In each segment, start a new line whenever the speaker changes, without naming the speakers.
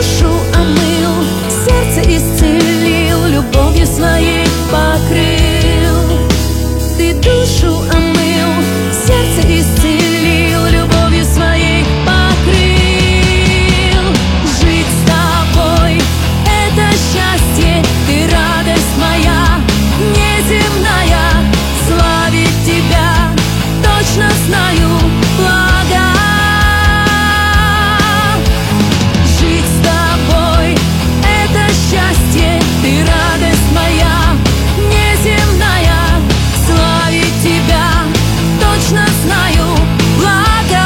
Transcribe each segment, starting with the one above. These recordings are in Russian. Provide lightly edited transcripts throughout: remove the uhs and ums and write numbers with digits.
душу омыл, сердце исцелил, любовью своей покрыл. Ты душу омыл, сердце исцелил, любовью своей покрыл. Жить с тобой — это счастье, ты радость моя неземная. Славить тебя точно знаю блага. Жить с тобой — это счастье, ты радость моя неземная. Славить тебя точно знаю блага.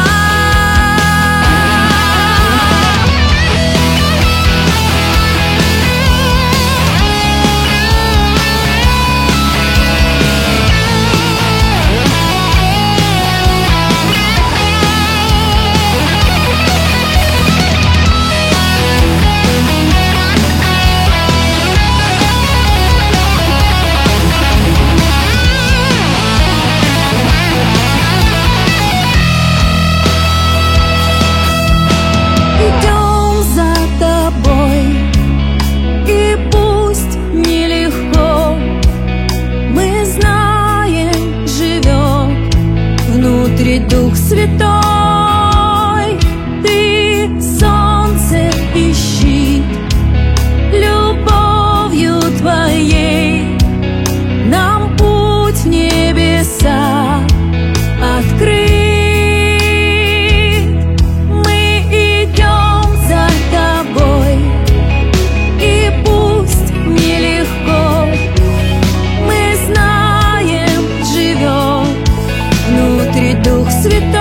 Идем за тобой, и пусть нелегко, мы знаем, живет внутри Дух Святой. Ты солнце и щит, любовью твоей нам путь в небеса открыт. Дух Святой,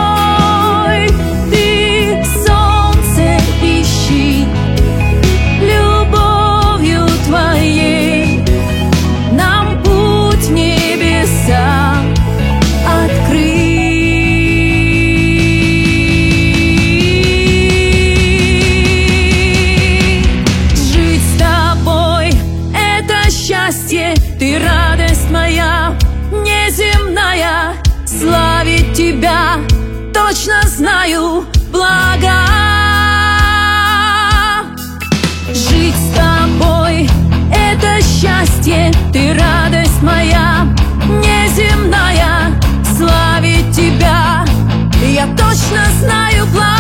ты солнце и щит, любовью твоей нам путь в небеса открыт. Жить с тобой — это счастье, ты радость моя неземная. Славить тебя точно знаю блага. Жить с тобой — это счастье, ты радость моя неземная. Славить тебя я точно знаю блага.